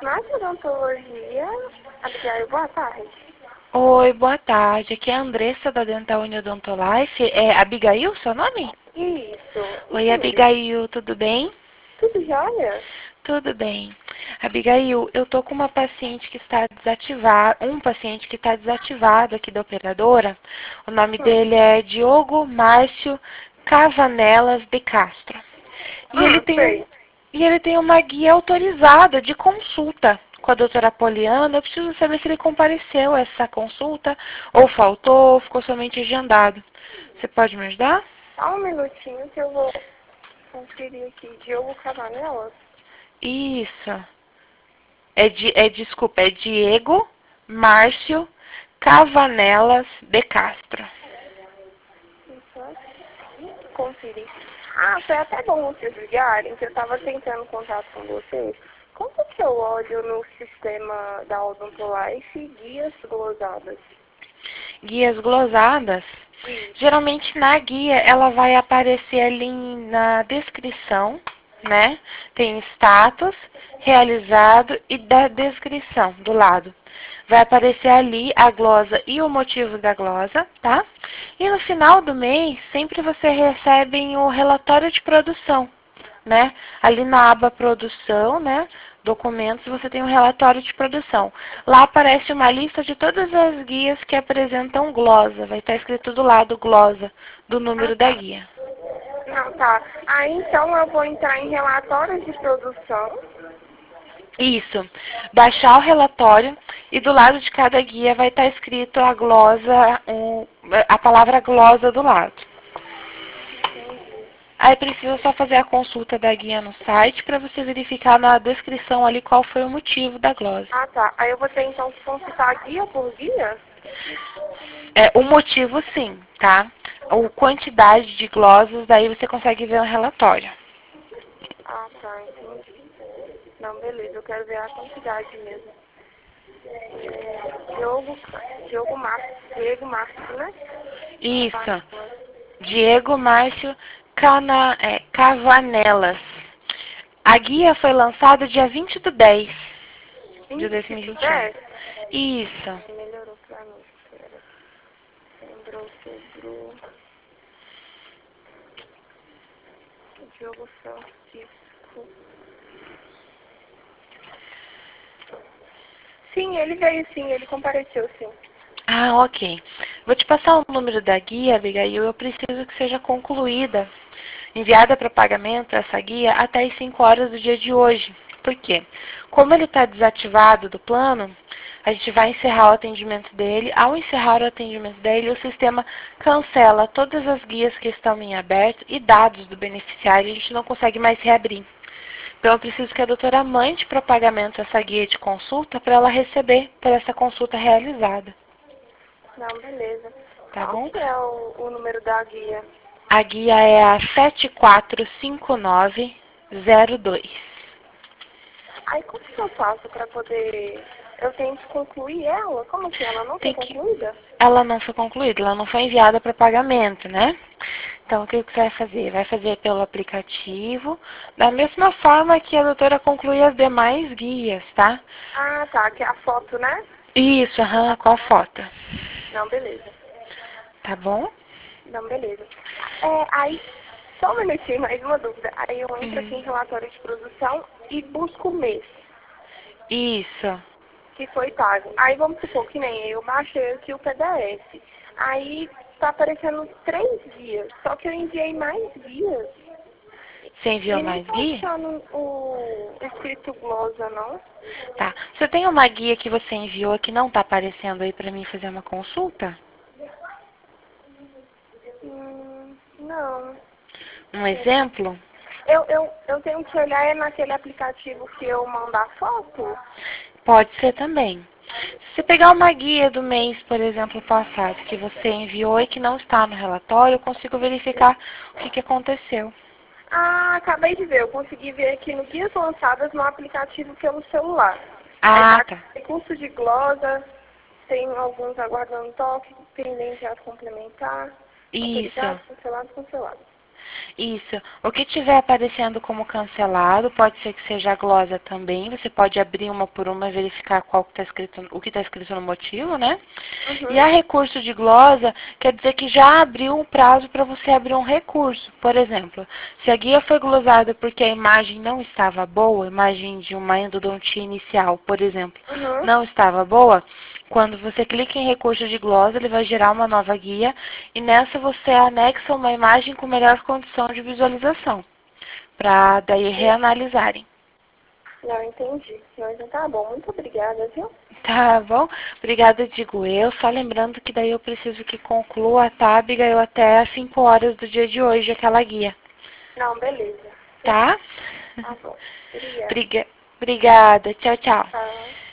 Farmácia Odontologia, Abigail, boa tarde. Oi, boa tarde. Aqui é a Andressa da Dental Uniodontolife. É Abigail, seu nome? Isso Oi, mesmo. Abigail, tudo bem? Tudo jóia? Tudo bem. Abigail, eu tô com uma paciente que está desativada, um paciente que está desativado aqui da operadora. O nome dele é Diogo Márcio Cavanelas de Castro. Sei. E ele tem uma guia autorizada de consulta com a doutora Poliana. Eu preciso saber se ele compareceu a essa consulta, ou faltou, ou ficou somente agendado. Você pode me ajudar? Só um minutinho que eu vou conferir aqui. Diogo Cavanelas? Isso. Desculpa, é Diego Márcio Cavanelas de Castro. Conferir. Ah, foi até bom vocês ligarem, que eu estava tentando contato com vocês. Como que eu olho no sistema da Odontolife guias glosadas? Guias glosadas. Isso. Geralmente na guia ela vai aparecer ali na descrição, né? Tem status, realizado e da descrição do lado. Vai aparecer ali a glosa e o motivo da glosa, tá? E no final do mês, sempre você recebe o relatório de produção, né? Ali na aba produção, né? Documentos, você tem um relatório de produção. Lá aparece uma lista de todas as guias que apresentam glosa. Vai estar escrito do lado glosa do Ah, número da tá. guia. Não, tá. Aí então eu vou entrar em relatórios de produção. Isso. Baixar o relatório e do lado de cada guia vai estar escrito a glosa, a palavra glosa do lado. Aí precisa só fazer a consulta da guia no site para você verificar na descrição ali qual foi o motivo da glosa. Ah, tá. Aí eu vou ter então que consultar guia por guia? O motivo sim, tá? A quantidade de glosas, daí você consegue ver o relatório. Ah, tá. Entendi. Não, beleza. Eu quero ver a quantidade mesmo. Diego Márcio, né? Isso. Diego Márcio Cavanelas. A guia foi lançada dia 20 de 10 de 20 do 2021. 10? Isso. Melhorou pra mim. Pera. Setembro, outubro. Diogo Francisco. Sim, ele veio sim, ele compareceu sim. Ah, ok. Vou te passar o número da guia, Abigail. Eu preciso que seja concluída, enviada para pagamento essa guia até as 5 horas do dia de hoje. Por quê? Como ele está desativado do plano, a gente vai encerrar o atendimento dele. Ao encerrar o atendimento dele, o sistema cancela todas as guias que estão em aberto e dados do beneficiário. A gente não consegue mais reabrir. Então, eu preciso que a doutora mande para pagamento essa guia de consulta para ela receber por essa consulta realizada. Não, beleza. Tá Qual bom? que é o número da guia? A guia é a 745902. Aí como que eu faço para poder... Eu tenho que concluir ela? Como assim? Ela não foi Tem que... concluída? Ela não foi concluída, ela não foi enviada para pagamento, né? Então, o que você vai fazer? Vai fazer pelo aplicativo, da mesma forma que a doutora conclui as demais guias, tá? Ah, tá. Que é a foto, né? Isso, aham, com a foto. Não, beleza. Tá bom? Não, beleza. Aí, só um minutinho, mais uma dúvida. Aí eu entro aqui Uhum. em relatório de produção e busco o mês Isso. que foi pago. Aí vamos supor que nem eu baixei aqui o PDF. Aí tá aparecendo 3 guias. Só que eu enviei mais guias. Você enviou E não mais tá guia? achando o escrito glosa, não? Tá. Você tem uma guia que você enviou que não tá aparecendo aí para mim fazer uma consulta? Não. Um exemplo? Eu tenho que olhar naquele aplicativo que eu mandar foto? Pode ser também. Se você pegar uma guia do mês, por exemplo, passado, que você enviou e que não está no relatório, eu consigo verificar o que aconteceu. Ah, acabei de ver. Eu consegui ver aqui no Guias Lançadas no aplicativo pelo celular. Aí Ah, tá tá. curso de glosa, tem alguns aguardando toque, pendente a complementar, Isso. autorizados, cancelados, cancelados. Isso. O que tiver aparecendo como cancelado, pode ser que seja a glosa também. Você pode abrir uma por uma e verificar qual que tá escrito, o que está escrito no motivo, né? E a recurso de glosa quer dizer que já abriu o prazo para você abrir um recurso. Por exemplo, se a guia foi glosada porque a imagem não estava boa, a imagem de uma endodontia inicial, por exemplo, não estava boa, quando você clica em recurso de glosa, ele vai gerar uma nova guia e nessa você anexa uma imagem com melhor condição de visualização, para daí reanalisarem. Não, entendi. Não, então tá bom. Muito obrigada, viu? Tá bom? Obrigada, digo eu. Só lembrando que daí eu preciso que conclua, tá, Abigail, até às 5 horas do dia de hoje, aquela guia. Não, beleza. Tá? Tá bom. Obrigada. Obrigada. Tchau, tchau. Tá.